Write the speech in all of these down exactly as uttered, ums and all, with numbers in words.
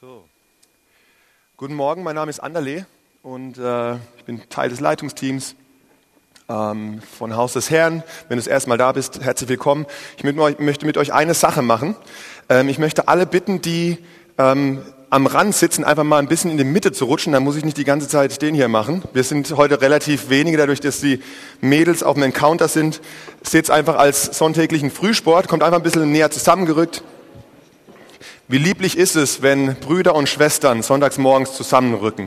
So. Guten Morgen, mein Name ist Anderle und äh, ich bin Teil des Leitungsteams ähm, von Haus des Herrn. Wenn du das erste Mal da bist, herzlich willkommen. Ich mit euch, möchte mit euch eine Sache machen. Ähm, ich möchte alle bitten, die ähm, am Rand sitzen, einfach mal ein bisschen in die Mitte zu rutschen. Dann muss ich nicht die ganze Zeit den hier machen. Wir sind heute relativ wenige, dadurch, dass die Mädels auf dem Encounter sind. Seht es einfach als sonntäglichen Frühsport, kommt einfach ein bisschen näher zusammengerückt. Wie lieblich ist es, wenn Brüder und Schwestern sonntags morgens zusammenrücken.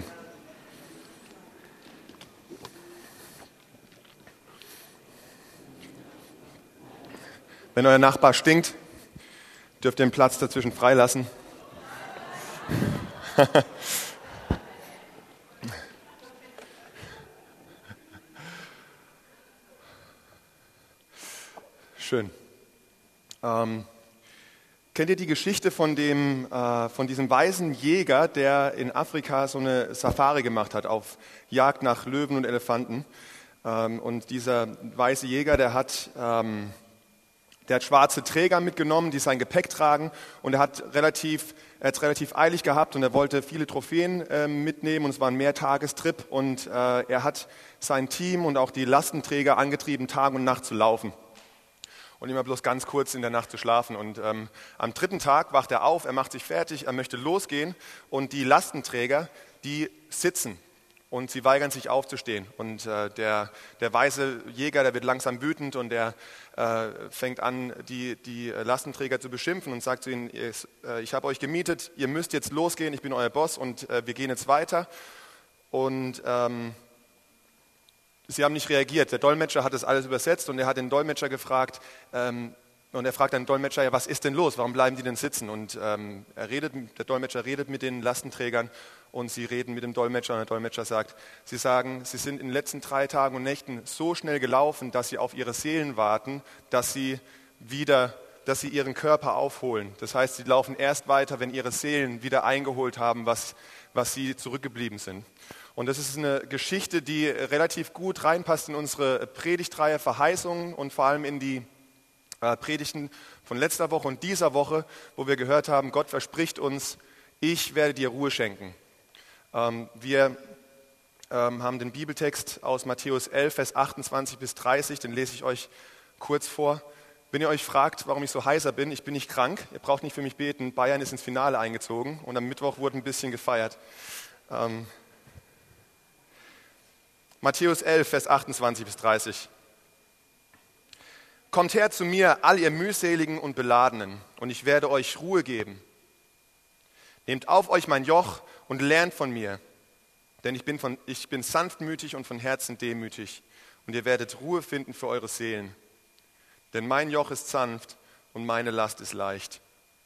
Wenn euer Nachbar stinkt, dürft ihr den Platz dazwischen freilassen. Schön. Ähm, kennt ihr die Geschichte von, dem, äh, von diesem weisen Jäger, der in Afrika so eine Safari gemacht hat auf Jagd nach Löwen und Elefanten? Ähm, und dieser weise Jäger, der hat, ähm, der hat schwarze Träger mitgenommen, die sein Gepäck tragen, und er hat relativ, er hat es relativ eilig gehabt und er wollte viele Trophäen äh, mitnehmen, und es war ein Mehrtagestrip, und äh, er hat sein Team und auch die Lastenträger angetrieben, Tag und Nacht zu laufen. Und immer bloß ganz kurz in der Nacht zu schlafen. Und ähm, am dritten Tag wacht er auf, er macht sich fertig, er möchte losgehen, und die Lastenträger, die sitzen und sie weigern sich aufzustehen. Und äh, der, der weise Jäger, der wird langsam wütend, und der äh, fängt an, die, die Lastenträger zu beschimpfen und sagt zu ihnen: äh, ich habe euch gemietet, ihr müsst jetzt losgehen, ich bin euer Boss, und äh, wir gehen jetzt weiter. Und ähm, Sie haben nicht reagiert. Der Dolmetscher hat das alles übersetzt, und er hat den Dolmetscher gefragt, ähm, und er fragt den Dolmetscher: ja, was ist denn los? Warum bleiben die denn sitzen? Und ähm, er redet, der Dolmetscher redet mit den Lastenträgern, und sie reden mit dem Dolmetscher, und der Dolmetscher sagt, sie sagen, sie sind in den letzten drei Tagen und Nächten so schnell gelaufen, dass sie auf ihre Seelen warten, dass sie wieder, dass sie ihren Körper aufholen. Das heißt, sie laufen erst weiter, wenn ihre Seelen wieder eingeholt haben, was, was sie zurückgeblieben sind. Und das ist eine Geschichte, die relativ gut reinpasst in unsere Predigtreihe Verheißungen und vor allem in die äh, Predigten von letzter Woche und dieser Woche, wo wir gehört haben, Gott verspricht uns, ich werde dir Ruhe schenken. Ähm, wir ähm, haben den Bibeltext aus Matthäus elf, Vers achtundzwanzig bis dreißig, den lese ich euch kurz vor. Wenn ihr euch fragt, warum ich so heiser bin, ich bin nicht krank, ihr braucht nicht für mich beten, Bayern ist ins Finale eingezogen und am Mittwoch wurde ein bisschen gefeiert. Ähm, Matthäus elf, Vers achtundzwanzig bis dreißig. Kommt her zu mir, all ihr mühseligen und Beladenen, und ich werde euch Ruhe geben. Nehmt auf euch mein Joch und lernt von mir, denn ich bin, von, ich bin sanftmütig und von Herzen demütig, und ihr werdet Ruhe finden für eure Seelen. Denn mein Joch ist sanft und meine Last ist leicht.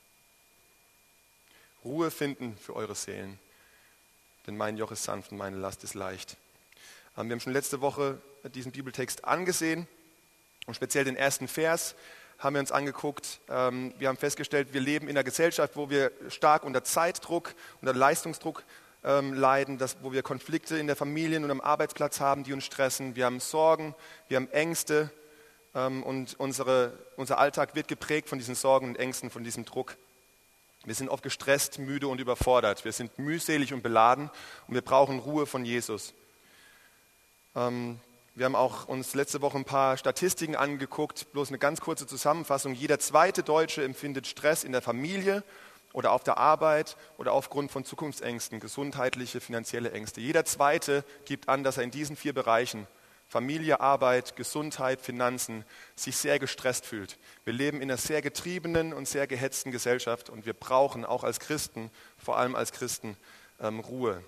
Ruhe finden für eure Seelen, denn mein Joch ist sanft und meine Last ist leicht. Wir haben schon letzte Woche diesen Bibeltext angesehen, und speziell den ersten Vers haben wir uns angeguckt. Wir haben festgestellt, wir leben in einer Gesellschaft, wo wir stark unter Zeitdruck, unter Leistungsdruck leiden, wo wir Konflikte in der Familie und am Arbeitsplatz haben, die uns stressen. Wir haben Sorgen, wir haben Ängste, und unsere, unser Alltag wird geprägt von diesen Sorgen und Ängsten, von diesem Druck. Wir sind oft gestresst, müde und überfordert. Wir sind mühselig und beladen, und wir brauchen Ruhe von Jesus. Wir haben auch uns letzte Woche ein paar Statistiken angeguckt, bloß eine ganz kurze Zusammenfassung. Jeder zweite Deutsche empfindet Stress in der Familie oder auf der Arbeit oder aufgrund von Zukunftsängsten, gesundheitliche, finanzielle Ängste. Jeder zweite gibt an, dass er in diesen vier Bereichen, Familie, Arbeit, Gesundheit, Finanzen, sich sehr gestresst fühlt. Wir leben in einer sehr getriebenen und sehr gehetzten Gesellschaft, und wir brauchen auch als Christen, vor allem als Christen, Ruhe.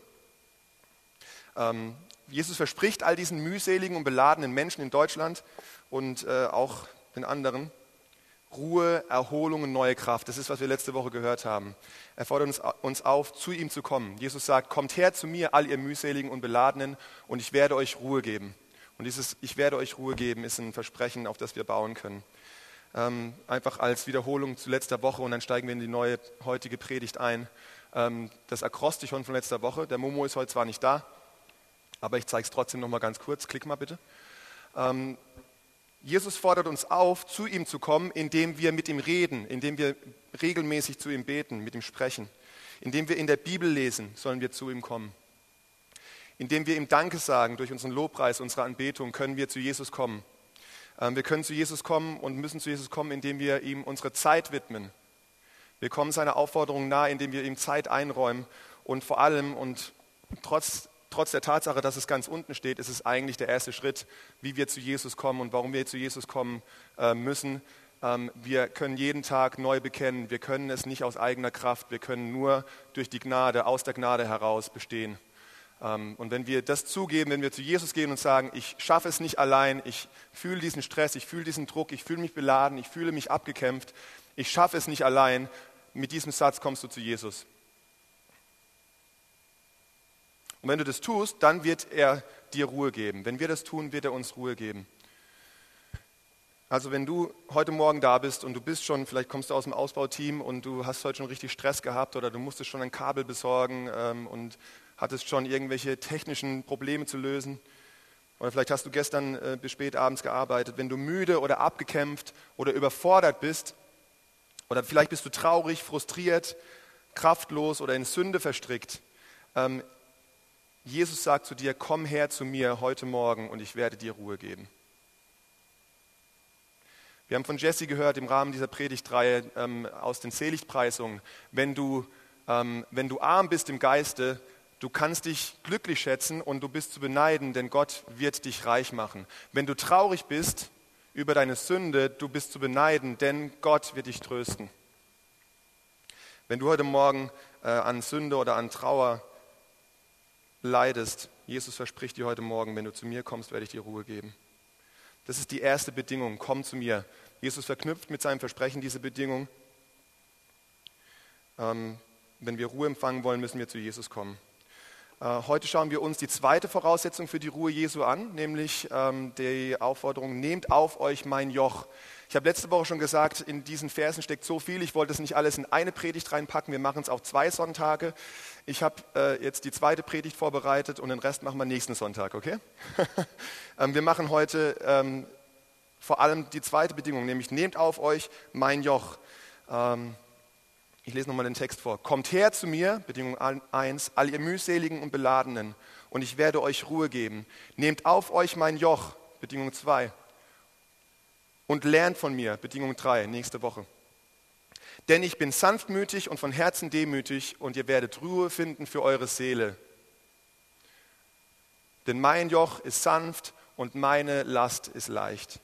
Jesus verspricht all diesen mühseligen und beladenen Menschen in Deutschland und äh, auch den anderen Ruhe, Erholung und neue Kraft. Das ist, was wir letzte Woche gehört haben. Er fordert uns, uns auf, zu ihm zu kommen. Jesus sagt, kommt her zu mir, all ihr mühseligen und beladenen, und ich werde euch Ruhe geben. Und dieses Ich werde euch Ruhe geben ist ein Versprechen, auf das wir bauen können. Ähm, einfach als Wiederholung zu letzter Woche, und dann steigen wir in die neue heutige Predigt ein. Ähm, das Akrostichon von letzter Woche, der Momo ist heute zwar nicht da, aber ich zeige es trotzdem noch mal ganz kurz. Klick mal bitte. Ähm, Jesus fordert uns auf, zu ihm zu kommen, indem wir mit ihm reden, indem wir regelmäßig zu ihm beten, mit ihm sprechen. Indem wir in der Bibel lesen, sollen wir zu ihm kommen. Indem wir ihm Danke sagen durch unseren Lobpreis, unsere Anbetung, können wir zu Jesus kommen. Wir können zu Jesus kommen und müssen zu Jesus kommen, indem wir ihm unsere Zeit widmen. Wir kommen seiner Aufforderung nahe, indem wir ihm Zeit einräumen. Und vor allem und trotz, trotz der Tatsache, dass es ganz unten steht, ist es eigentlich der erste Schritt, wie wir zu Jesus kommen und warum wir zu Jesus kommen äh, müssen. Ähm, wir können jeden Tag neu bekennen, wir können es nicht aus eigener Kraft, wir können nur durch die Gnade, aus der Gnade heraus bestehen. Und wenn wir das zugeben, wenn wir zu Jesus gehen und sagen, ich schaffe es nicht allein, ich fühle diesen Stress, ich fühle diesen Druck, ich fühle mich beladen, ich fühle mich abgekämpft, ich schaffe es nicht allein, mit diesem Satz kommst du zu Jesus. Und wenn du das tust, dann wird er dir Ruhe geben. Wenn wir das tun, wird er uns Ruhe geben. Also wenn du heute Morgen da bist und du bist schon, vielleicht kommst du aus dem Ausbauteam und du hast heute schon richtig Stress gehabt oder du musstest schon ein Kabel besorgen ähm, und hattest schon irgendwelche technischen Probleme zu lösen. Oder vielleicht hast du gestern äh, bis spät abends gearbeitet. Wenn du müde oder abgekämpft oder überfordert bist oder vielleicht bist du traurig, frustriert, kraftlos oder in Sünde verstrickt. Ähm, Jesus sagt zu dir, komm her zu mir heute Morgen und ich werde dir Ruhe geben. Wir haben von Jesse gehört im Rahmen dieser Predigtreihe ähm, aus den Seligpreisungen, wenn du, ähm, wenn du arm bist im Geiste, du kannst dich glücklich schätzen und du bist zu beneiden, denn Gott wird dich reich machen. Wenn du traurig bist über deine Sünde, du bist zu beneiden, denn Gott wird dich trösten. Wenn du heute Morgen äh, an Sünde oder an Trauer leidest, Jesus verspricht dir heute Morgen, wenn du zu mir kommst, werde ich dir Ruhe geben. Das ist die erste Bedingung, komm zu mir. Jesus verknüpft mit seinem Versprechen diese Bedingung. Ähm, wenn wir Ruhe empfangen wollen, müssen wir zu Jesus kommen. Heute schauen wir uns die zweite Voraussetzung für die Ruhe Jesu an, nämlich ähm, die Aufforderung, nehmt auf euch mein Joch. Ich habe letzte Woche schon gesagt, in diesen Versen steckt so viel, ich wollte es nicht alles in eine Predigt reinpacken, wir machen es auf zwei Sonntage. Ich habe äh, jetzt die zweite Predigt vorbereitet und den Rest machen wir nächsten Sonntag, okay? ähm, wir machen heute ähm, vor allem die zweite Bedingung, nämlich nehmt auf euch mein Joch. Ähm, Ich lese nochmal den Text vor. Kommt her zu mir, Bedingung eins, all ihr mühseligen und Beladenen, und ich werde euch Ruhe geben. Nehmt auf euch mein Joch, Bedingung zwei, und lernt von mir, Bedingung drei, nächste Woche. Denn ich bin sanftmütig und von Herzen demütig, und ihr werdet Ruhe finden für eure Seele. Denn mein Joch ist sanft und meine Last ist leicht.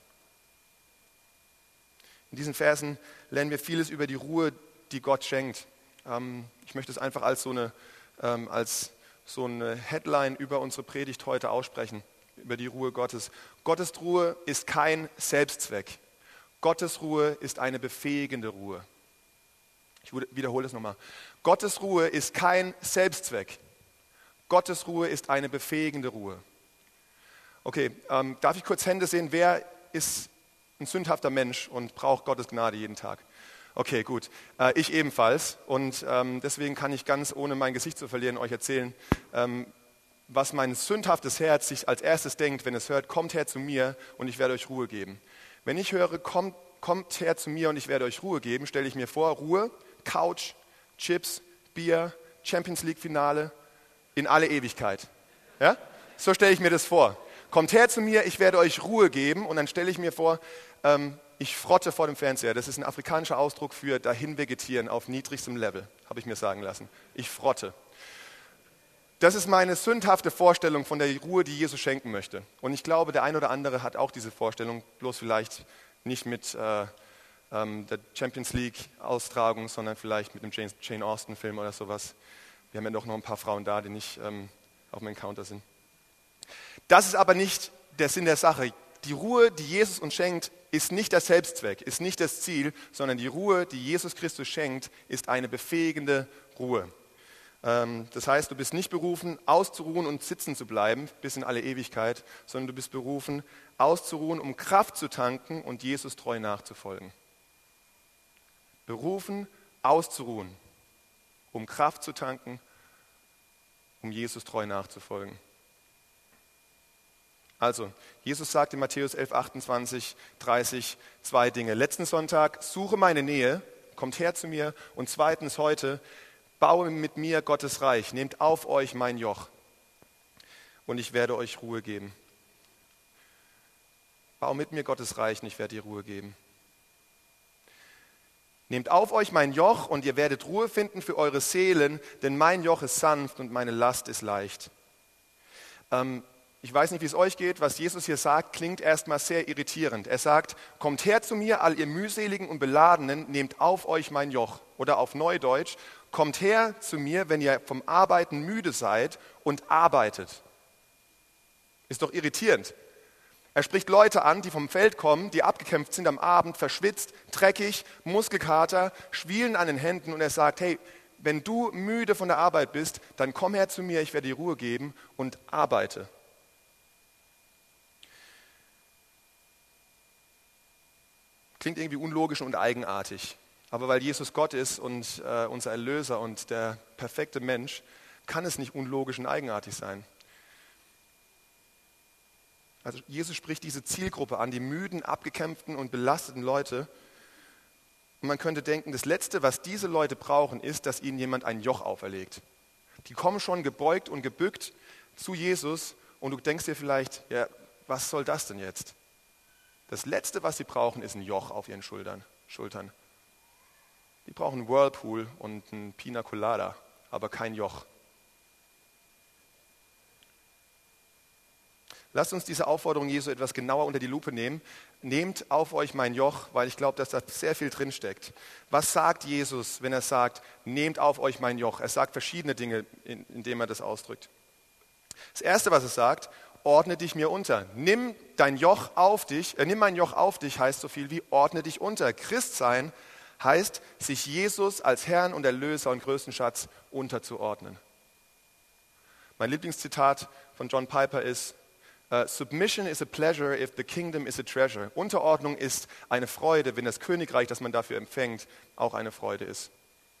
In diesen Versen lernen wir vieles über die Ruhe, die Gott schenkt. Ähm, ich möchte es einfach als so, eine, ähm, als so eine Headline über unsere Predigt heute aussprechen, über die Ruhe Gottes. Gottes Ruhe ist kein Selbstzweck. Gottes Ruhe ist eine befähigende Ruhe. Ich wiederhole es nochmal. Gottes Ruhe ist kein Selbstzweck. Gottes Ruhe ist eine befähigende Ruhe. Okay, ähm, darf ich kurz Hände sehen? Wer ist ein sündhafter Mensch und braucht Gottes Gnade jeden Tag? Okay, gut. Äh, ich ebenfalls. Und ähm, deswegen kann ich ganz ohne mein Gesicht zu verlieren euch erzählen, ähm, was mein sündhaftes Herz sich als erstes denkt, wenn es hört, kommt her zu mir und ich werde euch Ruhe geben. Wenn ich höre, kommt, kommt her zu mir und ich werde euch Ruhe geben, stelle ich mir vor, Ruhe, Couch, Chips, Bier, Champions League Finale in alle Ewigkeit. Ja? So stelle ich mir das vor. Kommt her zu mir, ich werde euch Ruhe geben, und dann stelle ich mir vor, ähm, ich frotte vor dem Fernseher. Das ist ein afrikanischer Ausdruck für dahin vegetieren auf niedrigstem Level, habe ich mir sagen lassen. Ich frotte. Das ist meine sündhafte Vorstellung von der Ruhe, die Jesus schenken möchte. Und ich glaube, der ein oder andere hat auch diese Vorstellung, bloß vielleicht nicht mit äh, ähm, der Champions League-Austragung, sondern vielleicht mit einem Jane, Jane Austen-Film oder sowas. Wir haben ja doch noch ein paar Frauen da, die nicht ähm, auf dem Encounter sind. Das ist aber nicht der Sinn der Sache. Die Ruhe, die Jesus uns schenkt, ist nicht der Selbstzweck, ist nicht das Ziel, sondern die Ruhe, die Jesus Christus schenkt, ist eine befähigende Ruhe. Das heißt, du bist nicht berufen, auszuruhen und sitzen zu bleiben bis in alle Ewigkeit, sondern du bist berufen, auszuruhen, um Kraft zu tanken und Jesus treu nachzufolgen. Berufen, auszuruhen, um Kraft zu tanken, um Jesus treu nachzufolgen. Also, Jesus sagt in Matthäus elf, achtundzwanzig, dreißig zwei Dinge. Letzten Sonntag, suche meine Nähe, kommt her zu mir. Und zweitens heute, baue mit mir Gottes Reich, nehmt auf euch mein Joch und ich werde euch Ruhe geben. Bau mit mir Gottes Reich und ich werde dir Ruhe geben. Nehmt auf euch mein Joch und ihr werdet Ruhe finden für eure Seelen, denn mein Joch ist sanft und meine Last ist leicht. Ähm, ich weiß nicht, wie es euch geht, was Jesus hier sagt, klingt erstmal sehr irritierend. Er sagt, kommt her zu mir, all ihr mühseligen und Beladenen, nehmt auf euch mein Joch. Oder auf Neudeutsch, kommt her zu mir, wenn ihr vom Arbeiten müde seid und arbeitet. Ist doch irritierend. Er spricht Leute an, die vom Feld kommen, die abgekämpft sind am Abend, verschwitzt, dreckig, Muskelkater, Schwielen an den Händen und er sagt, hey, wenn du müde von der Arbeit bist, dann komm her zu mir, ich werde dir Ruhe geben und arbeite. Klingt irgendwie unlogisch und eigenartig, aber weil Jesus Gott ist und äh, unser Erlöser und der perfekte Mensch, kann es nicht unlogisch und eigenartig sein. Also Jesus spricht diese Zielgruppe an, die müden, abgekämpften und belasteten Leute. Und man könnte denken, das Letzte, was diese Leute brauchen, ist, dass ihnen jemand ein Joch auferlegt. Die kommen schon gebeugt und gebückt zu Jesus und du denkst dir vielleicht, ja, was soll das denn jetzt? Das Letzte, was sie brauchen, ist ein Joch auf ihren Schultern. Schultern. Die brauchen einen Whirlpool und einen Pina Colada, aber kein Joch. Lasst uns diese Aufforderung Jesu etwas genauer unter die Lupe nehmen. Nehmt auf euch mein Joch, weil ich glaube, dass da sehr viel drinsteckt. Was sagt Jesus, wenn er sagt, nehmt auf euch mein Joch? Er sagt verschiedene Dinge, indem er das ausdrückt. Das Erste, was er sagt, ordne dich mir unter. Nimm dein Joch auf dich, äh, nimm mein Joch auf dich, heißt so viel wie ordne dich unter. Christsein heißt, sich Jesus als Herrn und Erlöser und größten Schatz unterzuordnen. Mein Lieblingszitat von John Piper ist, Uh, Submission is a pleasure if the kingdom is a treasure. Unterordnung ist eine Freude, wenn das Königreich, das man dafür empfängt, auch eine Freude ist.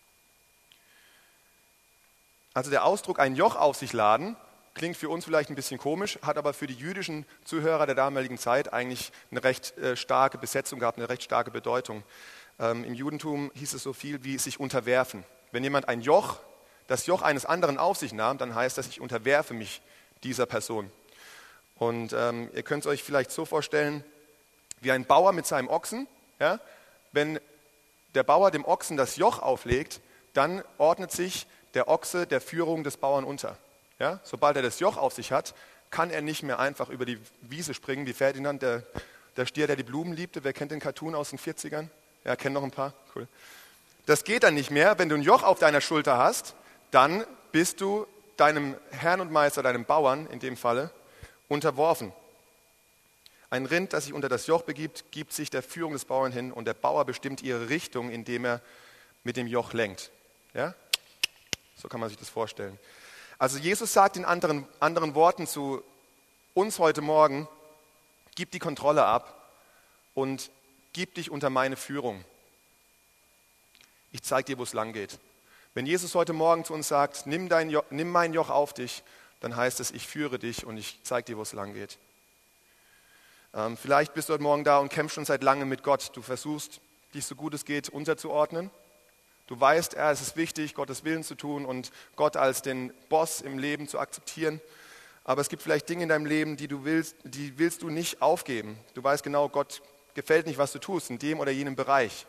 Also der Ausdruck ein Joch auf sich laden, klingt für uns vielleicht ein bisschen komisch, hat aber für die jüdischen Zuhörer der damaligen Zeit eigentlich eine recht äh, starke Besetzung gehabt, eine recht starke Bedeutung. Ähm, Im Judentum hieß es so viel wie sich unterwerfen. Wenn jemand ein Joch, das Joch eines anderen auf sich nahm, dann heißt das, ich unterwerfe mich dieser Person. Und ähm, ihr könnt es euch vielleicht so vorstellen, wie ein Bauer mit seinem Ochsen. Ja? Wenn der Bauer dem Ochsen das Joch auflegt, dann ordnet sich der Ochse der Führung des Bauern unter. Ja? Sobald er das Joch auf sich hat, kann er nicht mehr einfach über die Wiese springen, wie Ferdinand, der, der Stier, der die Blumen liebte. Wer kennt den Cartoon aus den vierzigern? Ja, kennt noch ein paar? Cool. Das geht dann nicht mehr. Wenn du ein Joch auf deiner Schulter hast, dann bist du deinem Herrn und Meister, deinem Bauern in dem Falle, unterworfen. Ein Rind, das sich unter das Joch begibt, gibt sich der Führung des Bauern hin und der Bauer bestimmt ihre Richtung, indem er mit dem Joch lenkt. Ja? So kann man sich das vorstellen. Also Jesus sagt in anderen, anderen Worten zu uns heute Morgen, gib die Kontrolle ab und gib dich unter meine Führung. Ich zeige dir, wo es lang geht. Wenn Jesus heute Morgen zu uns sagt, nimm, dein Joch, nimm mein Joch auf dich, dann heißt es, ich führe dich und ich zeige dir, wo es lang geht. Ähm, vielleicht bist du heute Morgen da und kämpfst schon seit langem mit Gott. Du versuchst, dich so gut es geht unterzuordnen. Du weißt, ja, es ist wichtig, Gottes Willen zu tun und Gott als den Boss im Leben zu akzeptieren. Aber es gibt vielleicht Dinge in deinem Leben, die du willst, die willst du nicht aufgeben. Du weißt genau, Gott gefällt nicht, was du tust, in dem oder jenem Bereich.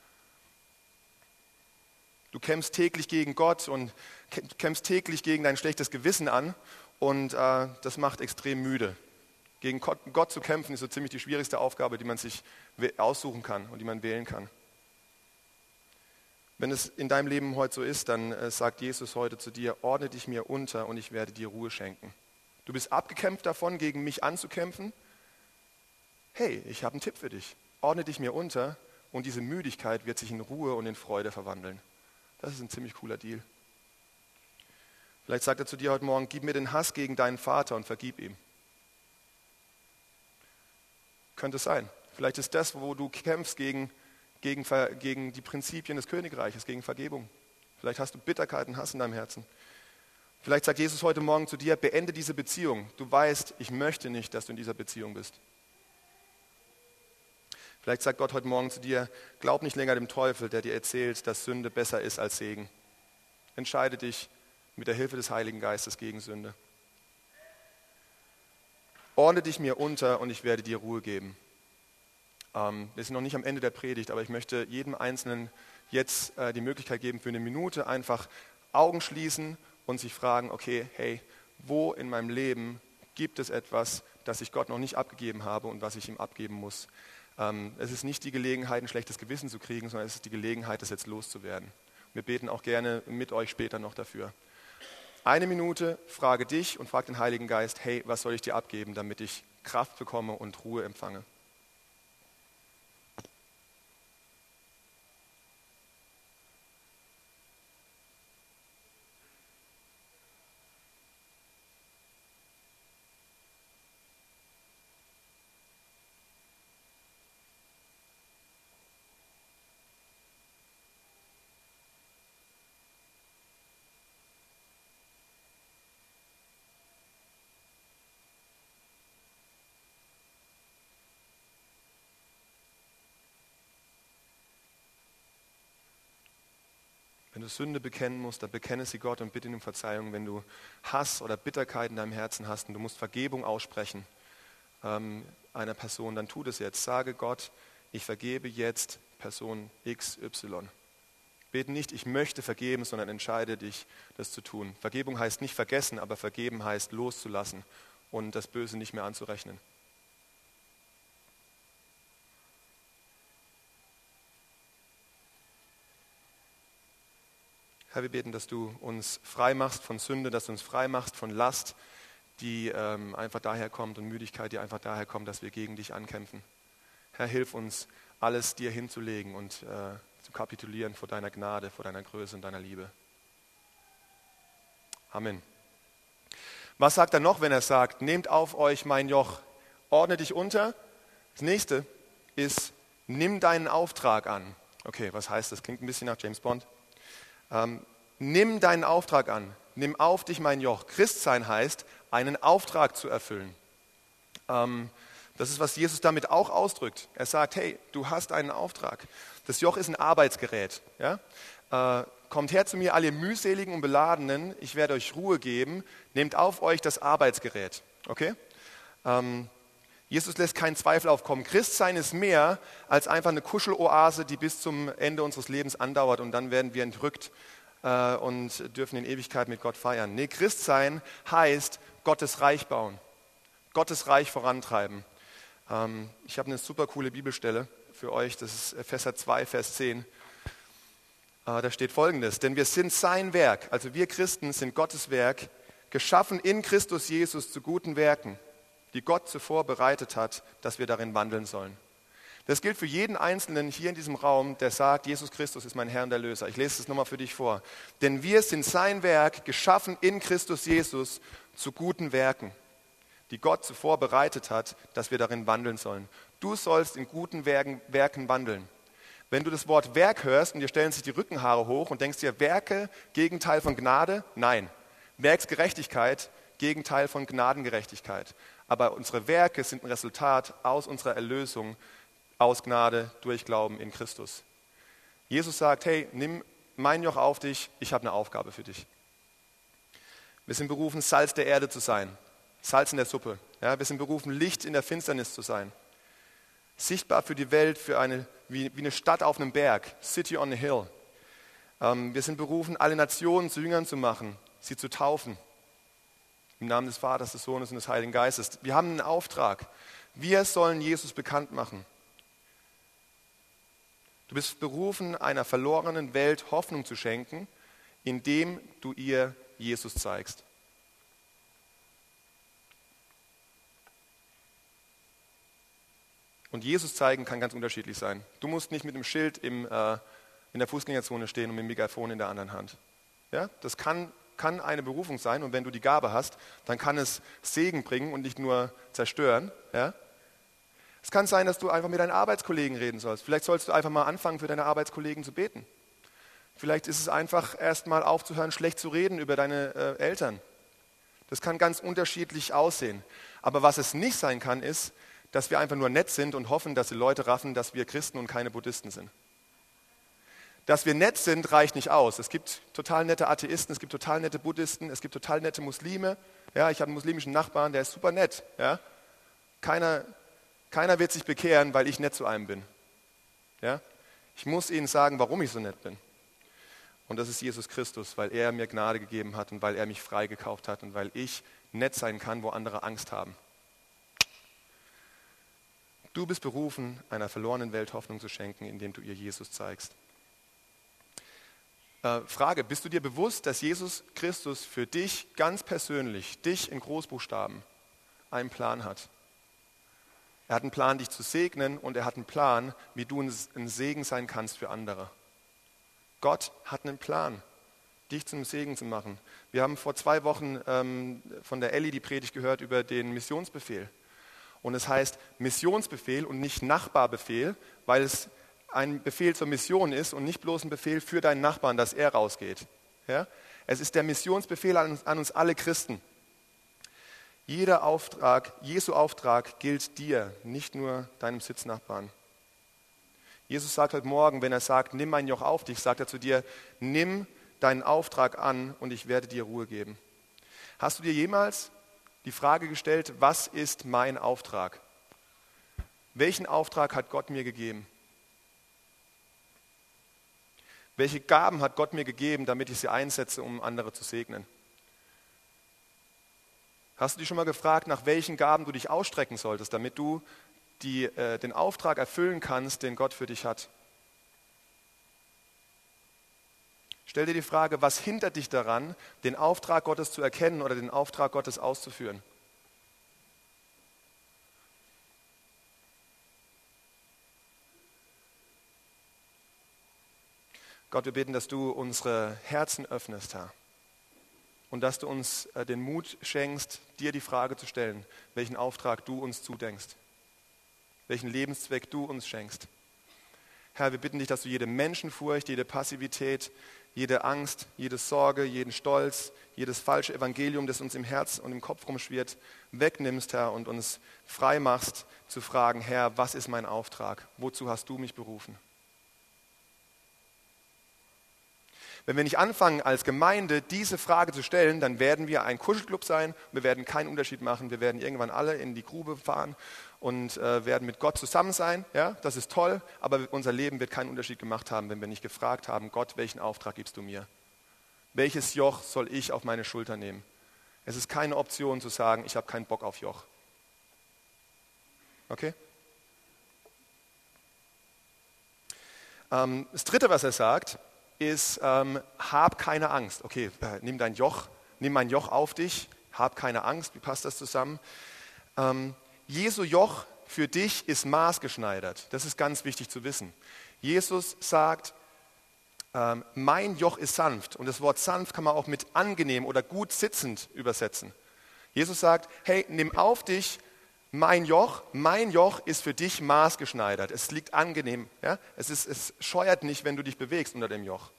Du kämpfst täglich gegen Gott und kämpfst täglich gegen dein schlechtes Gewissen an und äh, das macht extrem müde. Gegen Gott, Gott zu kämpfen ist so ziemlich die schwierigste Aufgabe, die man sich aussuchen kann und die man wählen kann. Wenn es in deinem Leben heute so ist, dann äh, sagt Jesus heute zu dir, ordne dich mir unter und ich werde dir Ruhe schenken. Du bist abgekämpft davon, gegen mich anzukämpfen. Hey, ich habe einen Tipp für dich. Ordne dich mir unter und diese Müdigkeit wird sich in Ruhe und in Freude verwandeln. Das ist ein ziemlich cooler Deal. Vielleicht sagt er zu dir heute Morgen, gib mir den Hass gegen deinen Vater und vergib ihm. Könnte es sein. Vielleicht ist das, wo du kämpfst gegen, gegen, gegen die Prinzipien des Königreiches, gegen Vergebung. Vielleicht hast du Bitterkeit und Hass in deinem Herzen. Vielleicht sagt Jesus heute Morgen zu dir, beende diese Beziehung. Du weißt, ich möchte nicht, dass du in dieser Beziehung bist. Vielleicht sagt Gott heute Morgen zu dir, glaub nicht länger dem Teufel, der dir erzählt, dass Sünde besser ist als Segen. Entscheide dich mit der Hilfe des Heiligen Geistes gegen Sünde. Ordne dich mir unter und ich werde dir Ruhe geben. Ähm, wir sind noch nicht am Ende der Predigt, aber ich möchte jedem Einzelnen jetzt äh, die Möglichkeit geben, für eine Minute einfach Augen schließen und sich fragen, okay, hey, wo in meinem Leben gibt es etwas, das ich Gott noch nicht abgegeben habe und was ich ihm abgeben muss? Ähm, es ist nicht die Gelegenheit, ein schlechtes Gewissen zu kriegen, sondern es ist die Gelegenheit, das jetzt loszuwerden. Wir beten auch gerne mit euch später noch dafür. Eine Minute, frage dich und frag den Heiligen Geist, hey, was soll ich dir abgeben, damit ich Kraft bekomme und Ruhe empfange? Wenn du Sünde bekennen musst, dann bekenne sie Gott und bitte ihn um Verzeihung. Wenn du Hass oder Bitterkeit in deinem Herzen hast und du musst Vergebung aussprechen ähm, einer Person, dann tu das jetzt. Sage Gott, ich vergebe jetzt Person X Y. Bete nicht, ich möchte vergeben, sondern entscheide dich, das zu tun. Vergebung heißt nicht vergessen, aber vergeben heißt loszulassen und das Böse nicht mehr anzurechnen. Herr, wir beten, dass du uns frei machst von Sünde, dass du uns frei machst von Last, die ähm, einfach daherkommt und Müdigkeit, die einfach daherkommt, dass wir gegen dich ankämpfen. Herr, hilf uns, alles dir hinzulegen und äh, zu kapitulieren vor deiner Gnade, vor deiner Größe und deiner Liebe. Amen. Was sagt er noch, wenn er sagt, nehmt auf euch mein Joch, ordne dich unter? Das nächste ist, nimm deinen Auftrag an. Okay, was heißt das? Klingt ein bisschen nach James Bond. Ähm, nimm deinen Auftrag an, nimm auf dich mein Joch. Christsein heißt, einen Auftrag zu erfüllen. Ähm, das ist, was Jesus damit auch ausdrückt. Er sagt, hey, du hast einen Auftrag. Das Joch ist ein Arbeitsgerät. Ja? Äh, kommt her zu mir, alle mühseligen und Beladenen, ich werde euch Ruhe geben. Nehmt auf euch das Arbeitsgerät. Okay? Ähm, Jesus lässt keinen Zweifel aufkommen. Christsein ist mehr als einfach eine Kuscheloase, die bis zum Ende unseres Lebens andauert und dann werden wir entrückt äh, und dürfen in Ewigkeit mit Gott feiern. Nee, Christsein heißt Gottes Reich bauen, Gottes Reich vorantreiben. Ähm, ich habe eine super coole Bibelstelle für euch, das ist Epheser zwei, Vers zehn. Äh, da steht Folgendes, denn wir sind sein Werk, also wir Christen sind Gottes Werk, geschaffen in Christus Jesus zu guten Werken, die Gott zuvor bereitet hat, dass wir darin wandeln sollen. Das gilt für jeden Einzelnen hier in diesem Raum, der sagt, Jesus Christus ist mein Herr und Erlöser. Ich lese es nochmal für dich vor. Denn wir sind sein Werk, geschaffen in Christus Jesus zu guten Werken, die Gott zuvor bereitet hat, dass wir darin wandeln sollen. Du sollst in guten Werken, Werken wandeln. Wenn du das Wort Werk hörst und dir stellen sich die Rückenhaare hoch und denkst dir, Werke, Gegenteil von Gnade? Nein. Werksgerechtigkeit, Gegenteil von Gnadengerechtigkeit. Aber unsere Werke sind ein Resultat aus unserer Erlösung, aus Gnade, durch Glauben in Christus. Jesus sagt, hey, nimm mein Joch auf dich, ich habe eine Aufgabe für dich. Wir sind berufen, Salz der Erde zu sein, Salz in der Suppe. Ja, wir sind berufen, Licht in der Finsternis zu sein. Sichtbar für die Welt, für eine, wie, wie eine Stadt auf einem Berg, City on a Hill. Ähm, wir sind berufen, alle Nationen zu Jüngern zu machen, sie zu taufen. Im Namen des Vaters, des Sohnes und des Heiligen Geistes. Wir haben einen Auftrag. Wir sollen Jesus bekannt machen. Du bist berufen, einer verlorenen Welt Hoffnung zu schenken, indem du ihr Jesus zeigst. Und Jesus zeigen kann ganz unterschiedlich sein. Du musst nicht mit dem Schild im, äh, in der Fußgängerzone stehen und mit dem Megafon in der anderen Hand. Ja, das kann kann eine Berufung sein und wenn du die Gabe hast, dann kann es Segen bringen und nicht nur zerstören. Ja? Es kann sein, dass du einfach mit deinen Arbeitskollegen reden sollst. Vielleicht sollst du einfach mal anfangen, für deine Arbeitskollegen zu beten. Vielleicht ist es einfach erstmal aufzuhören, schlecht zu reden über deine äh, Eltern. Das kann ganz unterschiedlich aussehen. Aber was es nicht sein kann, ist, dass wir einfach nur nett sind und hoffen, dass die Leute raffen, dass wir Christen und keine Buddhisten sind. Dass wir nett sind, reicht nicht aus. Es gibt total nette Atheisten, es gibt total nette Buddhisten, es gibt total nette Muslime. Ja, ich habe einen muslimischen Nachbarn, der ist super nett. Ja? Keiner, keiner wird sich bekehren, weil ich nett zu einem bin. Ja? Ich muss ihnen sagen, warum ich so nett bin. Und das ist Jesus Christus, weil er mir Gnade gegeben hat und weil er mich freigekauft hat und weil ich nett sein kann, wo andere Angst haben. Du bist berufen, einer verlorenen Welt Hoffnung zu schenken, indem du ihr Jesus zeigst. Äh, Frage, bist du dir bewusst, dass Jesus Christus für dich ganz persönlich, dich in Großbuchstaben, einen Plan hat? Er hat einen Plan, dich zu segnen und er hat einen Plan, wie du ein Segen sein kannst für andere. Gott hat einen Plan, dich zum Segen zu machen. Wir haben vor zwei Wochen ähm, von der Elli die Predigt gehört über den Missionsbefehl. Und es heißt Missionsbefehl und nicht Nachbarbefehl, weil es ein Befehl zur Mission ist und nicht bloß ein Befehl für deinen Nachbarn, dass er rausgeht. Ja? Es ist der Missionsbefehl an uns, an uns alle Christen. Jeder Auftrag, Jesu Auftrag gilt dir, nicht nur deinem Sitznachbarn. Jesus sagt heute Morgen, wenn er sagt, nimm mein Joch auf dich, sagt er zu dir, nimm deinen Auftrag an und ich werde dir Ruhe geben. Hast du dir jemals die Frage gestellt, was ist mein Auftrag? Welchen Auftrag hat Gott mir gegeben? Welche Gaben hat Gott mir gegeben, damit ich sie einsetze, um andere zu segnen? Hast du dich schon mal gefragt, nach welchen Gaben du dich ausstrecken solltest, damit du die, äh, den Auftrag erfüllen kannst, den Gott für dich hat? Stell dir die Frage, was hindert dich daran, den Auftrag Gottes zu erkennen oder den Auftrag Gottes auszuführen? Gott, wir beten, dass du unsere Herzen öffnest, Herr. Und dass du uns äh, den Mut schenkst, dir die Frage zu stellen, welchen Auftrag du uns zudenkst. Welchen Lebenszweck du uns schenkst. Herr, wir bitten dich, dass du jede Menschenfurcht, jede Passivität, jede Angst, jede Sorge, jeden Stolz, jedes falsche Evangelium, das uns im Herz und im Kopf rumschwirrt, wegnimmst, Herr, und uns frei machst, zu fragen, Herr, was ist mein Auftrag? Wozu hast du mich berufen? Wenn wir nicht anfangen, als Gemeinde diese Frage zu stellen, dann werden wir ein Kuschelclub sein, wir werden keinen Unterschied machen, wir werden irgendwann alle in die Grube fahren und äh, werden mit Gott zusammen sein. Ja, das ist toll, aber unser Leben wird keinen Unterschied gemacht haben, wenn wir nicht gefragt haben, Gott, welchen Auftrag gibst du mir? Welches Joch soll ich auf meine Schulter nehmen? Es ist keine Option zu sagen, ich habe keinen Bock auf Joch. Okay? Ähm, das Dritte, was er sagt, ist, ähm, hab keine Angst. Okay, äh, nimm dein Joch, nimm mein Joch auf dich, hab keine Angst. Wie passt das zusammen? Ähm, Jesu Joch für dich ist maßgeschneidert. Das ist ganz wichtig zu wissen. Jesus sagt, ähm, mein Joch ist sanft. Und das Wort sanft kann man auch mit angenehm oder gut sitzend übersetzen. Jesus sagt, hey, nimm auf dich mein Joch. Mein Joch ist für dich maßgeschneidert. Es liegt angenehm. Ja? Es, ist, es scheuert nicht, wenn du dich bewegst unter dem Joch.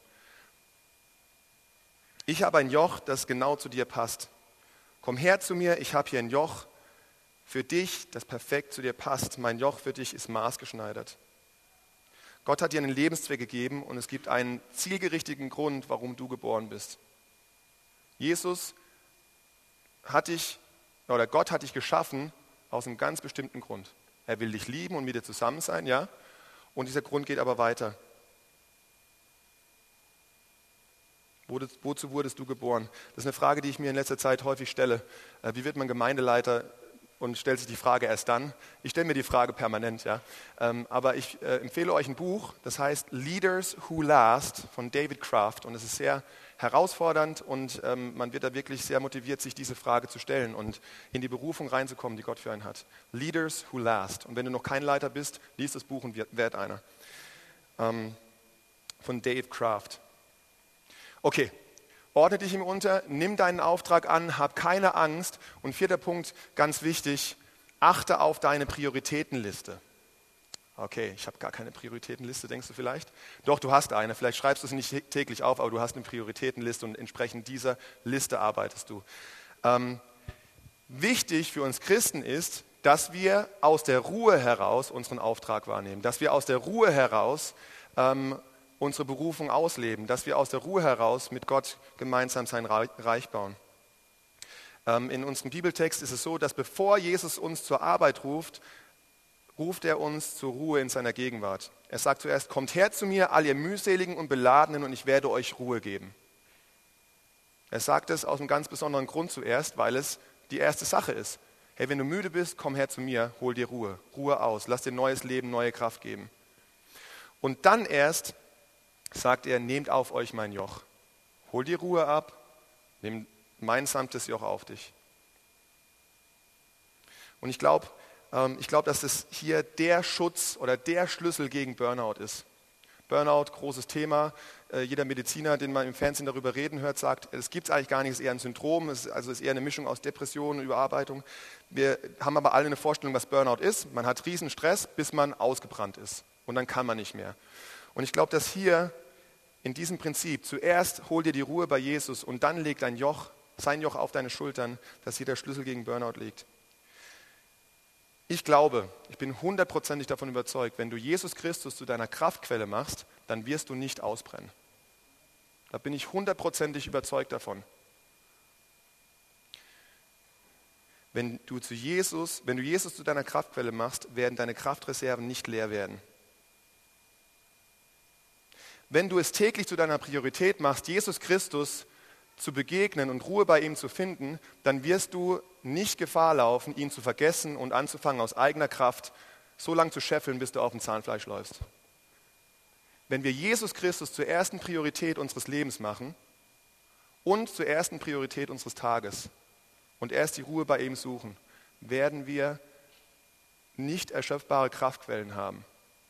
Ich habe ein Joch, das genau zu dir passt. Komm her zu mir, ich habe hier ein Joch für dich, das perfekt zu dir passt. Mein Joch für dich ist maßgeschneidert. Gott hat dir einen Lebenszweck gegeben und es gibt einen zielgerichteten Grund, warum du geboren bist. Jesus hat dich, oder Gott hat dich geschaffen aus einem ganz bestimmten Grund. Er will dich lieben und mit dir zusammen sein, ja? Und dieser Grund geht aber weiter. Wozu wurdest du geboren? Das ist eine Frage, die ich mir in letzter Zeit häufig stelle. Wie wird man Gemeindeleiter? Und stellt sich die Frage erst dann. Ich stelle mir die Frage permanent, ja. Aber ich empfehle euch ein Buch, das heißt Leaders Who Last von David Kraft. Und es ist sehr herausfordernd und man wird da wirklich sehr motiviert, sich diese Frage zu stellen und in die Berufung reinzukommen, die Gott für einen hat. Leaders Who Last. Und wenn du noch kein Leiter bist, lies das Buch und werd einer. Von Dave Kraft. Okay. Ordne dich ihm unter, nimm deinen Auftrag an, hab keine Angst. Und vierter Punkt, ganz wichtig, achte auf deine Prioritätenliste. Okay, ich habe gar keine Prioritätenliste, denkst du vielleicht? Doch, du hast eine. Vielleicht schreibst du es nicht täglich auf, aber du hast eine Prioritätenliste und entsprechend dieser Liste arbeitest du. Ähm, wichtig für uns Christen ist, dass wir aus der Ruhe heraus unseren Auftrag wahrnehmen. Dass wir aus der Ruhe heraus ähm, unsere Berufung ausleben, dass wir aus der Ruhe heraus mit Gott gemeinsam sein Reich bauen. Ähm, in unserem Bibeltext ist es so, dass bevor Jesus uns zur Arbeit ruft, ruft er uns zur Ruhe in seiner Gegenwart. Er sagt zuerst, kommt her zu mir, all ihr mühseligen und Beladenen, und ich werde euch Ruhe geben. Er sagt es aus einem ganz besonderen Grund zuerst, weil es die erste Sache ist. Hey, wenn du müde bist, komm her zu mir, hol dir Ruhe, Ruhe aus, lass dir neues Leben, neue Kraft geben. Und dann erst sagt er, nehmt auf euch mein Joch. Hol dir Ruhe ab, nimm mein sanftes Joch auf dich. Und ich glaube, ähm, ich glaube, dass es hier der Schutz oder der Schlüssel gegen Burnout ist. Burnout, großes Thema. Äh, jeder Mediziner, den man im Fernsehen darüber reden hört, sagt, es gibt es eigentlich gar nicht, es ist eher ein Syndrom, es ist, also es ist eher eine Mischung aus Depression und Überarbeitung. Wir haben aber alle eine Vorstellung, was Burnout ist. Man hat riesen Stress, bis man ausgebrannt ist. Und dann kann man nicht mehr. Und ich glaube, dass hier in diesem Prinzip zuerst hol dir die Ruhe bei Jesus und dann leg dein Joch, sein Joch auf deine Schultern, dass hier der Schlüssel gegen Burnout liegt. Ich glaube, ich bin hundertprozentig davon überzeugt, wenn du Jesus Christus zu deiner Kraftquelle machst, dann wirst du nicht ausbrennen. Da bin ich hundertprozentig überzeugt davon. Wenn du zu Jesus, wenn du Jesus zu deiner Kraftquelle machst, werden deine Kraftreserven nicht leer werden. Wenn du es täglich zu deiner Priorität machst, Jesus Christus zu begegnen und Ruhe bei ihm zu finden, dann wirst du nicht Gefahr laufen, ihn zu vergessen und anzufangen, aus eigener Kraft so lange zu scheffeln, bis du auf dem Zahnfleisch läufst. Wenn wir Jesus Christus zur ersten Priorität unseres Lebens machen und zur ersten Priorität unseres Tages und erst die Ruhe bei ihm suchen, werden wir nicht erschöpfbare Kraftquellen haben.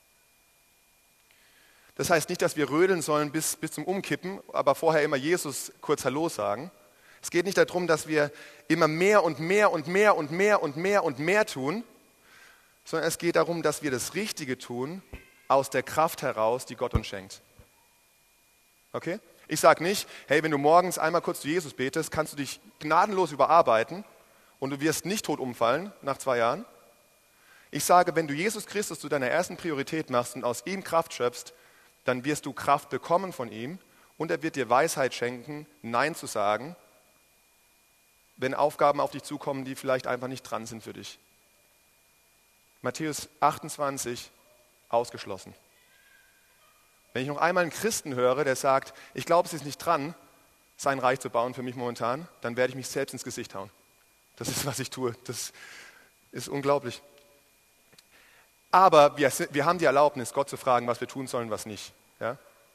Das heißt nicht, dass wir rödeln sollen bis, bis zum Umkippen, aber vorher immer Jesus kurz Hallo sagen. Es geht nicht darum, dass wir immer mehr und mehr und mehr und mehr und mehr und mehr tun, sondern es geht darum, dass wir das Richtige tun aus der Kraft heraus, die Gott uns schenkt. Okay? Ich sage nicht, hey, wenn du morgens einmal kurz zu Jesus betest, kannst du dich gnadenlos überarbeiten und du wirst nicht tot umfallen nach zwei Jahren. Ich sage, wenn du Jesus Christus zu deiner ersten Priorität machst und aus ihm Kraft schöpfst, dann wirst du Kraft bekommen von ihm und er wird dir Weisheit schenken, Nein zu sagen, wenn Aufgaben auf dich zukommen, die vielleicht einfach nicht dran sind für dich. Matthäus achtundzwanzig, ausgeschlossen. Wenn ich noch einmal einen Christen höre, der sagt, ich glaube, es ist nicht dran, sein Reich zu bauen für mich momentan, dann werde ich mich selbst ins Gesicht hauen. Das ist, was ich tue. Das ist unglaublich. Aber wir, wir haben die Erlaubnis, Gott zu fragen, was wir tun sollen, was nicht. Ja?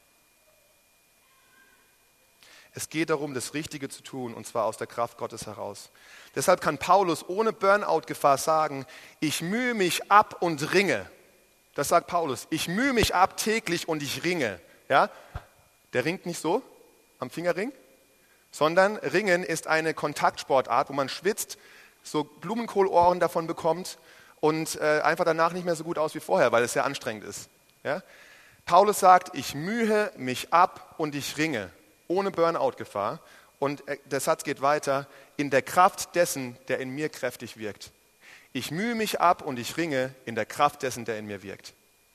Es geht darum, das Richtige zu tun, und zwar aus der Kraft Gottes heraus. Deshalb kann Paulus ohne Burnout-Gefahr sagen, ich mühe mich ab und ringe. Das sagt Paulus. Ich mühe mich ab täglich und ich ringe. Ja? Der ringt nicht so am Fingerring, sondern Ringen ist eine Kontaktsportart, wo man schwitzt, so Blumenkohlohren davon bekommt und äh, einfach danach nicht mehr so gut aus wie vorher, weil es sehr anstrengend ist. Ja? Paulus sagt, ich mühe mich ab und ich ringe, ohne Burnout-Gefahr. Und der Satz geht weiter, in der Kraft dessen, der in mir kräftig wirkt. Ich mühe mich ab und ich ringe in der Kraft dessen, der in mir wirkt.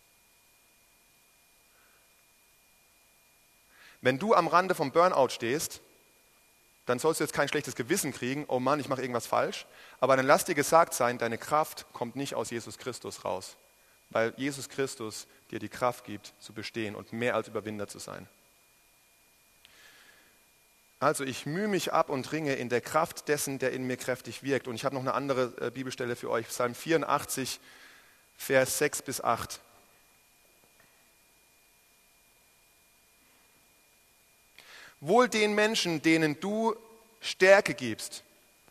Wenn du am Rande vom Burnout stehst, dann sollst du jetzt kein schlechtes Gewissen kriegen, oh Mann, ich mache irgendwas falsch. Aber dann lass dir gesagt sein, deine Kraft kommt nicht aus Jesus Christus raus. Weil Jesus Christus dir die Kraft gibt, zu bestehen und mehr als Überwinder zu sein. Also ich mühe mich ab und ringe in der Kraft dessen, der in mir kräftig wirkt. Und ich habe noch eine andere äh, Bibelstelle für euch, Psalm vierundachtzig, Vers sechs bis acht. Wohl den Menschen, denen du Stärke gibst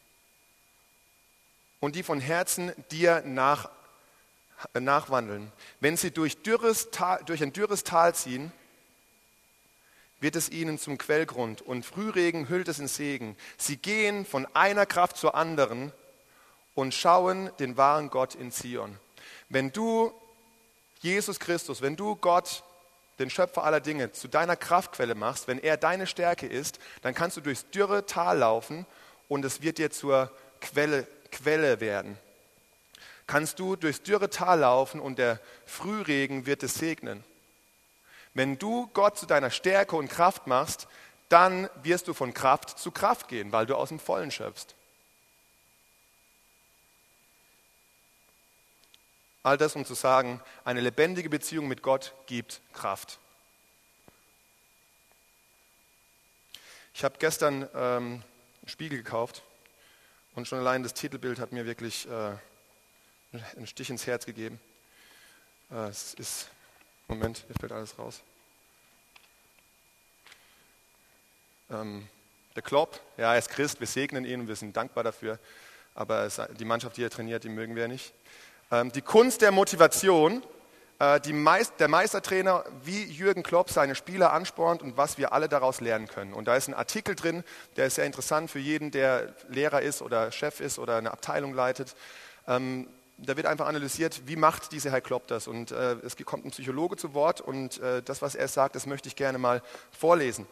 und die von Herzen dir nach, äh, nachwandeln. Wenn sie durch, dürres Tal, durch ein dürres Tal ziehen, wird es ihnen zum Quellgrund und Frühregen hüllt es in Segen. Sie gehen von einer Kraft zur anderen und schauen den wahren Gott in Zion. Wenn du Jesus Christus, wenn du Gott, den Schöpfer aller Dinge, zu deiner Kraftquelle machst, wenn er deine Stärke ist, dann kannst du durchs dürre Tal laufen und es wird dir zur Quelle, Quelle werden. Kannst du durchs dürre Tal laufen und der Frühregen wird es segnen. Wenn du Gott zu deiner Stärke und Kraft machst, dann wirst du von Kraft zu Kraft gehen, weil du aus dem Vollen schöpfst. All das, um zu sagen, eine lebendige Beziehung mit Gott gibt Kraft. Ich habe gestern ähm, einen Spiegel gekauft und schon allein das Titelbild hat mir wirklich äh, einen Stich ins Herz gegeben. Äh, es ist, Moment, hier fällt alles raus. Ähm, der Klopp, ja, er ist Christ, wir segnen ihn und wir sind dankbar dafür, aber es, die Mannschaft, die er trainiert, die mögen wir nicht. Ähm, die Kunst der Motivation, äh, die Meist, der Meistertrainer, wie Jürgen Klopp seine Spieler anspornt und was wir alle daraus lernen können. Und da ist ein Artikel drin, der ist sehr interessant für jeden, der Lehrer ist oder Chef ist oder eine Abteilung leitet. Ähm, da wird einfach analysiert, wie macht dieser Herr Klopp das? Und äh, es kommt ein Psychologe zu Wort und äh, das, was er sagt, das möchte ich gerne mal vorlesen.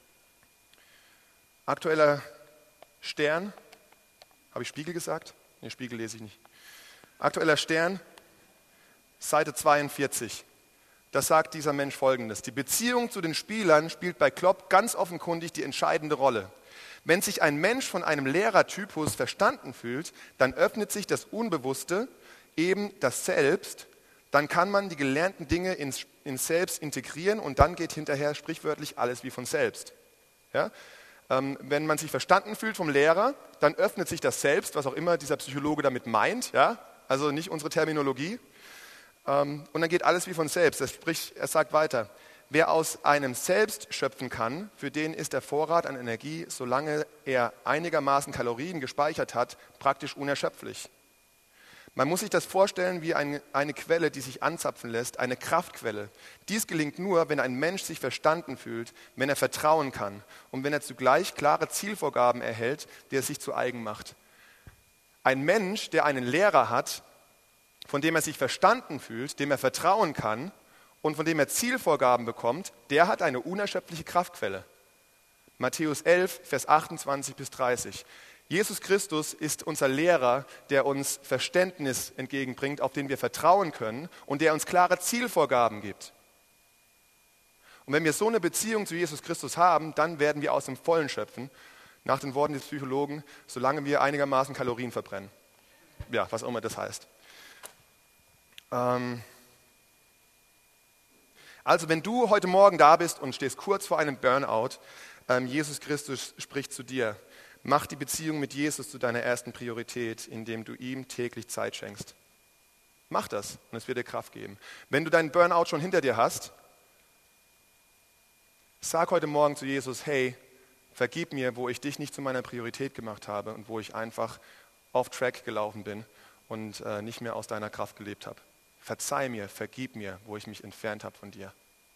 Aktueller Stern, habe ich Spiegel gesagt? Nee, Spiegel lese ich nicht. Aktueller Stern, Seite zweiundvierzig. Da sagt dieser Mensch Folgendes: Die Beziehung zu den Spielern spielt bei Klopp ganz offenkundig die entscheidende Rolle. Wenn sich ein Mensch von einem Lehrertypus verstanden fühlt, dann öffnet sich das Unbewusste, eben das Selbst, dann kann man die gelernten Dinge ins, ins Selbst integrieren und dann geht hinterher sprichwörtlich alles wie von selbst. Ja? Ähm, wenn man sich verstanden fühlt vom Lehrer, dann öffnet sich das Selbst, was auch immer dieser Psychologe damit meint, ja? Also nicht unsere Terminologie. Ähm, und dann geht alles wie von selbst. Das sprich, er sagt weiter, wer aus einem Selbst schöpfen kann, für den ist der Vorrat an Energie, solange er einigermaßen Kalorien gespeichert hat, praktisch unerschöpflich. Man muss sich das vorstellen wie eine, eine Quelle, die sich anzapfen lässt, eine Kraftquelle. Dies gelingt nur, wenn ein Mensch sich verstanden fühlt, wenn er vertrauen kann und wenn er zugleich klare Zielvorgaben erhält, die er sich zu eigen macht. Ein Mensch, der einen Lehrer hat, von dem er sich verstanden fühlt, dem er vertrauen kann und von dem er Zielvorgaben bekommt, der hat eine unerschöpfliche Kraftquelle. Matthäus elf, Vers achtundzwanzig bis dreißig. Jesus Christus ist unser Lehrer, der uns Verständnis entgegenbringt, auf den wir vertrauen können und der uns klare Zielvorgaben gibt. Und wenn wir so eine Beziehung zu Jesus Christus haben, dann werden wir aus dem Vollen schöpfen, nach den Worten des Psychologen, solange wir einigermaßen Kalorien verbrennen. Ja, was auch immer das heißt. Ähm also wenn du heute Morgen da bist und stehst kurz vor einem Burnout, ähm, Jesus Christus spricht zu dir. Mach die Beziehung mit Jesus zu deiner ersten Priorität, indem du ihm täglich Zeit schenkst. Mach das und es wird dir Kraft geben. Wenn du deinen Burnout schon hinter dir hast, sag heute Morgen zu Jesus, hey, vergib mir, wo ich dich nicht zu meiner Priorität gemacht habe und wo ich einfach off track gelaufen bin und äh, nicht mehr aus deiner Kraft gelebt habe. Verzeih mir, vergib mir, wo ich mich entfernt habe von dir.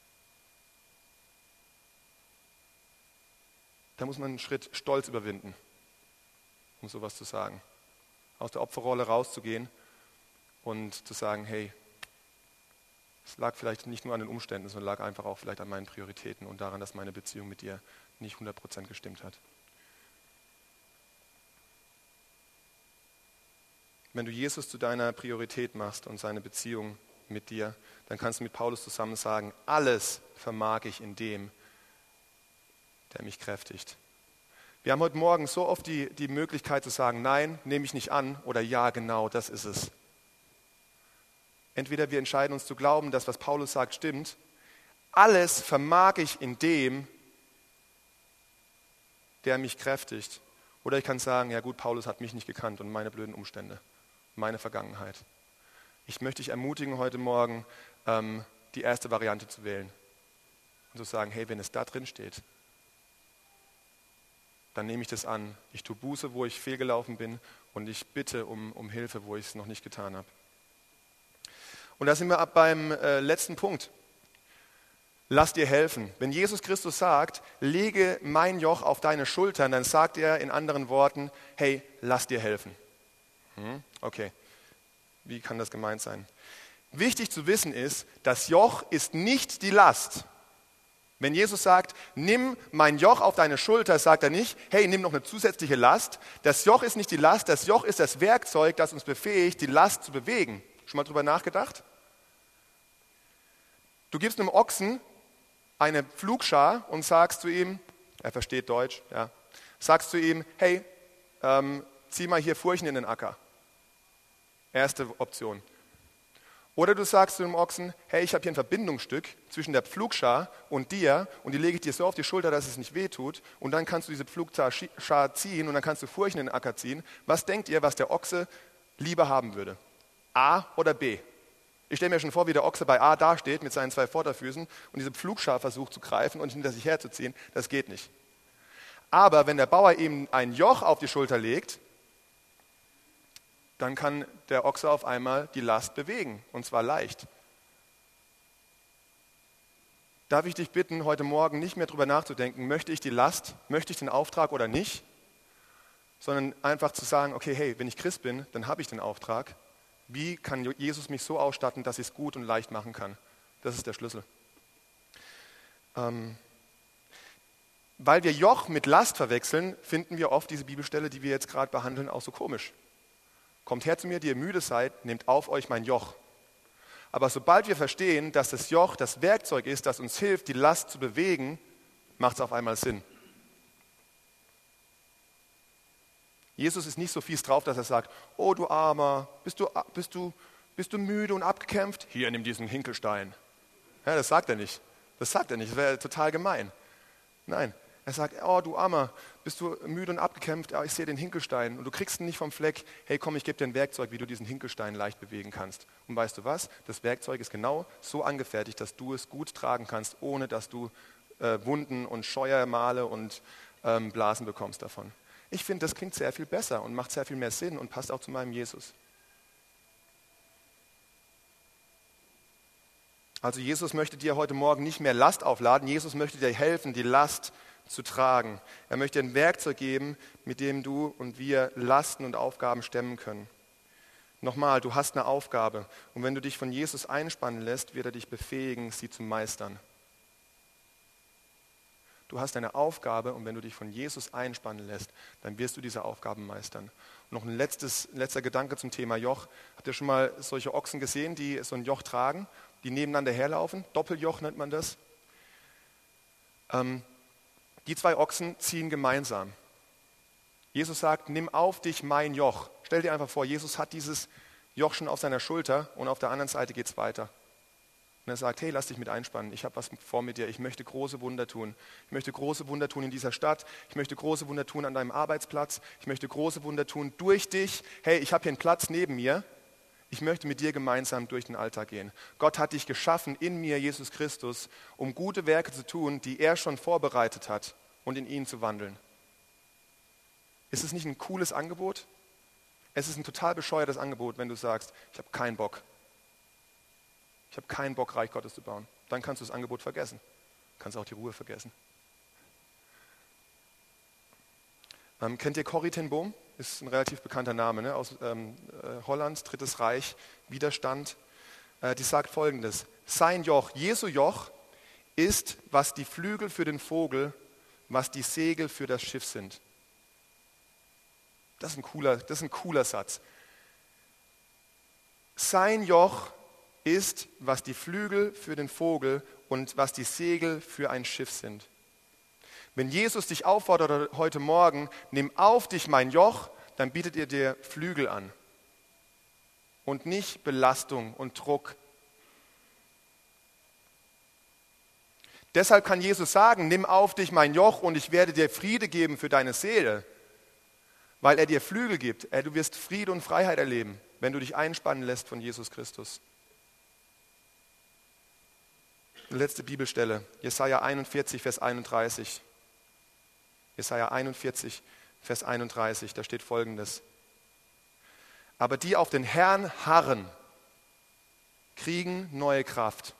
Da muss man einen Schritt Stolz überwinden, um sowas zu sagen. Aus der Opferrolle rauszugehen und zu sagen, hey, es lag vielleicht nicht nur an den Umständen, sondern lag einfach auch vielleicht an meinen Prioritäten und daran, dass meine Beziehung mit dir nicht hundert Prozent gestimmt hat. Wenn du Jesus zu deiner Priorität machst und seine Beziehung mit dir, dann kannst du mit Paulus zusammen sagen, alles vermag ich in dem, der mich kräftigt. Wir haben heute Morgen so oft die, die Möglichkeit zu sagen, nein, nehme ich nicht an oder ja, genau, das ist es. Entweder wir entscheiden uns zu glauben, dass was Paulus sagt stimmt, alles vermag ich in dem, der mich kräftigt. Oder ich kann sagen, ja gut, Paulus hat mich nicht gekannt und meine blöden Umstände, meine Vergangenheit. Ich möchte dich ermutigen, heute Morgen ähm, die erste Variante zu wählen und zu sagen, hey, wenn es da drin steht, dann nehme ich das an. Ich tue Buße, wo ich fehlgelaufen bin und ich bitte um, um Hilfe, wo ich es noch nicht getan habe. Und da sind wir ab beim äh, letzten Punkt. Lass dir helfen. Wenn Jesus Christus sagt, lege mein Joch auf deine Schultern, dann sagt er in anderen Worten, hey, lass dir helfen. Hm? Okay, wie kann das gemeint sein? Wichtig zu wissen ist, das Joch ist nicht die Last. Wenn Jesus sagt, nimm mein Joch auf deine Schulter, sagt er nicht, hey, nimm noch eine zusätzliche Last. Das Joch ist nicht die Last, das Joch ist das Werkzeug, das uns befähigt, die Last zu bewegen. Schon mal drüber nachgedacht? Du gibst einem Ochsen eine Pflugschar und sagst zu ihm, er versteht Deutsch, ja, sagst zu ihm, hey, ähm, zieh mal hier Furchen in den Acker. Erste Option. Oder du sagst zu dem Ochsen, hey, ich habe hier ein Verbindungsstück zwischen der Pflugschar und dir und die lege ich dir so auf die Schulter, dass es nicht wehtut und dann kannst du diese Pflugschar ziehen und dann kannst du Furchen in den Acker ziehen. Was denkt ihr, was der Ochse lieber haben würde? A oder B? Ich stelle mir schon vor, wie der Ochse bei A dasteht mit seinen zwei Vorderfüßen und diese Pflugschar versucht zu greifen und hinter sich herzuziehen. Das geht nicht. Aber wenn der Bauer ihm ein Joch auf die Schulter legt, dann kann der Ochse auf einmal die Last bewegen, und zwar leicht. Darf ich dich bitten, heute Morgen nicht mehr darüber nachzudenken, möchte ich die Last, möchte ich den Auftrag oder nicht, sondern einfach zu sagen, okay, hey, wenn ich Christ bin, dann habe ich den Auftrag. Wie kann Jesus mich so ausstatten, dass ich es gut und leicht machen kann? Das ist der Schlüssel. Ähm, weil wir Joch mit Last verwechseln, finden wir oft diese Bibelstelle, die wir jetzt gerade behandeln, auch so komisch. Kommt her zu mir, die ihr müde seid, nehmt auf euch mein Joch. Aber sobald wir verstehen, dass das Joch das Werkzeug ist, das uns hilft, die Last zu bewegen, macht es auf einmal Sinn. Jesus ist nicht so fies drauf, dass er sagt, oh du Armer, bist du, bist du, bist du müde und abgekämpft? Hier, nimm diesen Hinkelstein. Ja, das sagt er nicht. Das sagt er nicht, das wäre total gemein. Nein. Er sagt, oh du Armer, bist du müde und abgekämpft? Ja, ich sehe den Hinkelstein und du kriegst ihn nicht vom Fleck. Hey komm, ich gebe dir ein Werkzeug, wie du diesen Hinkelstein leicht bewegen kannst. Und weißt du was? Das Werkzeug ist genau so angefertigt, dass du es gut tragen kannst, ohne dass du äh, Wunden und Scheuermale und ähm, Blasen bekommst davon. Ich finde, das klingt sehr viel besser und macht sehr viel mehr Sinn und passt auch zu meinem Jesus. Also Jesus möchte dir heute Morgen nicht mehr Last aufladen. Jesus möchte dir helfen, die Last zu tragen. Er möchte dir ein Werkzeug geben, mit dem du und wir Lasten und Aufgaben stemmen können. Nochmal, du hast eine Aufgabe und wenn du dich von Jesus einspannen lässt, wird er dich befähigen, sie zu meistern. Du hast eine Aufgabe und wenn du dich von Jesus einspannen lässt, dann wirst du diese Aufgaben meistern. Und noch ein letztes, letzter Gedanke zum Thema Joch. Habt ihr schon mal solche Ochsen gesehen, die so ein Joch tragen, die nebeneinander herlaufen? Doppeljoch nennt man das. Ähm, Die zwei Ochsen ziehen gemeinsam. Jesus sagt, nimm auf dich mein Joch. Stell dir einfach vor, Jesus hat dieses Joch schon auf seiner Schulter und auf der anderen Seite geht es weiter. Und er sagt, hey, lass dich mit einspannen, ich habe was vor mit dir, ich möchte große Wunder tun. Ich möchte große Wunder tun in dieser Stadt, ich möchte große Wunder tun an deinem Arbeitsplatz, ich möchte große Wunder tun durch dich. Hey, ich habe hier einen Platz neben mir, ich möchte mit dir gemeinsam durch den Alltag gehen. Gott hat dich geschaffen in mir, Jesus Christus, um gute Werke zu tun, die er schon vorbereitet hat und in ihn zu wandeln. Ist es nicht ein cooles Angebot? Es ist ein total bescheuertes Angebot, wenn du sagst, ich habe keinen Bock. Ich habe keinen Bock, Reich Gottes zu bauen. Dann kannst du das Angebot vergessen. Du kannst auch die Ruhe vergessen. Ähm, kennt ihr Corrie ten Boom? Ist ein relativ bekannter Name, ne? Aus ähm, äh, Holland, Drittes Reich, Widerstand. Äh, die sagt Folgendes: Sein Joch, Jesu Joch, ist, was die Flügel für den Vogel, was die Segel für das Schiff sind. Das ist ein cooler, das ist ein cooler Satz. Sein Joch ist, was die Flügel für den Vogel und was die Segel für ein Schiff sind. Wenn Jesus dich auffordert heute Morgen, nimm auf dich mein Joch, dann bietet er dir Flügel an und nicht Belastung und Druck. Deshalb kann Jesus sagen, nimm auf dich mein Joch und ich werde dir Friede geben für deine Seele, weil er dir Flügel gibt. Du wirst Friede und Freiheit erleben, wenn du dich einspannen lässt von Jesus Christus. Letzte Bibelstelle, Jesaja einundvierzig, Vers einunddreißig. Jesaja einundvierzig, Vers einunddreißig, da steht Folgendes: Aber die auf den Herrn harren, kriegen neue Kraft.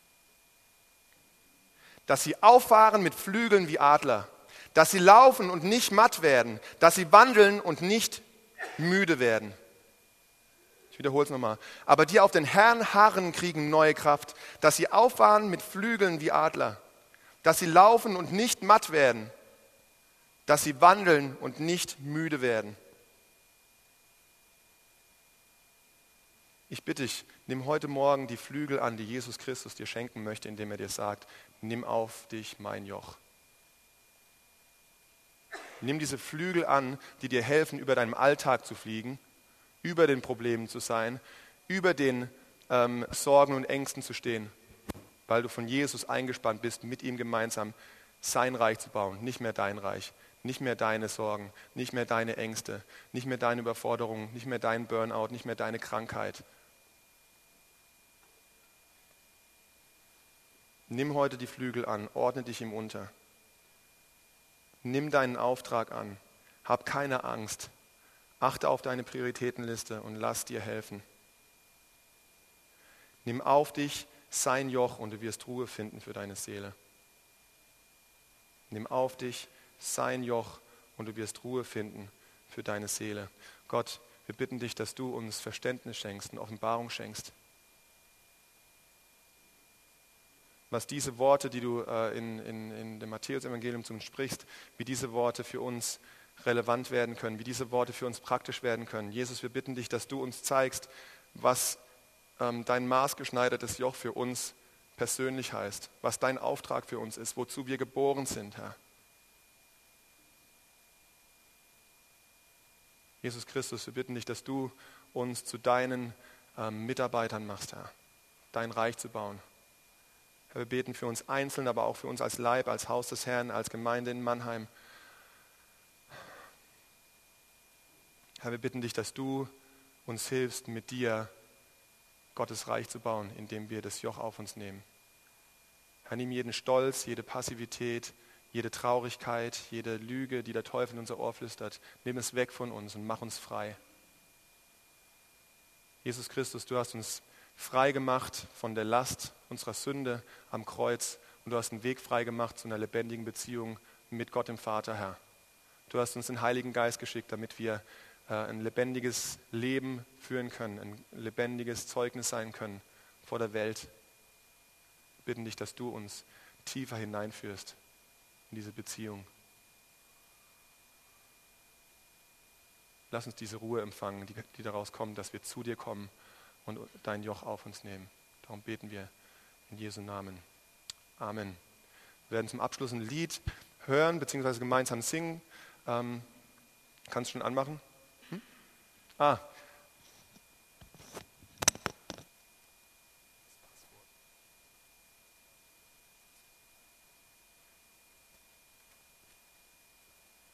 Dass sie auffahren mit Flügeln wie Adler, dass sie laufen und nicht matt werden, dass sie wandeln und nicht müde werden. Ich wiederhole es nochmal. Aber die auf den Herrn harren, kriegen neue Kraft, dass sie auffahren mit Flügeln wie Adler, dass sie laufen und nicht matt werden, dass sie wandeln und nicht müde werden. Ich bitte dich, nimm heute Morgen die Flügel an, die Jesus Christus dir schenken möchte, indem er dir sagt, nimm auf dich mein Joch. Nimm diese Flügel an, die dir helfen, über deinem Alltag zu fliegen, über den Problemen zu sein, über den ähm, Sorgen und Ängsten zu stehen, weil du von Jesus eingespannt bist, mit ihm gemeinsam sein Reich zu bauen, nicht mehr dein Reich, nicht mehr deine Sorgen, nicht mehr deine Ängste, nicht mehr deine Überforderungen, nicht mehr dein Burnout, nicht mehr deine Krankheit. Nimm heute die Flügel an, ordne dich ihm unter. Nimm deinen Auftrag an, hab keine Angst, achte auf deine Prioritätenliste und lass dir helfen. Nimm auf dich sein Joch und du wirst Ruhe finden für deine Seele. Nimm auf dich sein Joch und du wirst Ruhe finden für deine Seele. Gott, wir bitten dich, dass du uns Verständnis schenkst und Offenbarung schenkst. Was diese Worte, die du äh, in, in, in dem Matthäus-Evangelium zu uns sprichst, wie diese Worte für uns relevant werden können, wie diese Worte für uns praktisch werden können. Jesus, wir bitten dich, dass du uns zeigst, was ähm, dein maßgeschneidertes Joch für uns persönlich heißt, was dein Auftrag für uns ist, wozu wir geboren sind, Herr. Jesus Christus, wir bitten dich, dass du uns zu deinen ähm, Mitarbeitern machst, Herr, dein Reich zu bauen. Herr, wir beten für uns einzeln, aber auch für uns als Leib, als Haus des Herrn, als Gemeinde in Mannheim. Herr, wir bitten dich, dass du uns hilfst, mit dir Gottes Reich zu bauen, indem wir das Joch auf uns nehmen. Herr, nimm jeden Stolz, jede Passivität, jede Traurigkeit, jede Lüge, die der Teufel in unser Ohr flüstert, nimm es weg von uns und mach uns frei. Jesus Christus, du hast uns frei gemacht von der Last unserer Sünde am Kreuz und du hast einen Weg frei gemacht zu einer lebendigen Beziehung mit Gott dem Vater, Herr. Du hast uns den Heiligen Geist geschickt, damit wir äh, ein lebendiges Leben führen können, ein lebendiges Zeugnis sein können vor der Welt. Wir bitten dich, dass du uns tiefer hineinführst in diese Beziehung. Lass uns diese Ruhe empfangen, die, die daraus kommt, dass wir zu dir kommen und dein Joch auf uns nehmen. Darum beten wir in Jesu Namen. Amen. Wir werden zum Abschluss ein Lied hören bzw. gemeinsam singen. Ähm, kannst du schon anmachen? Hm? Ah,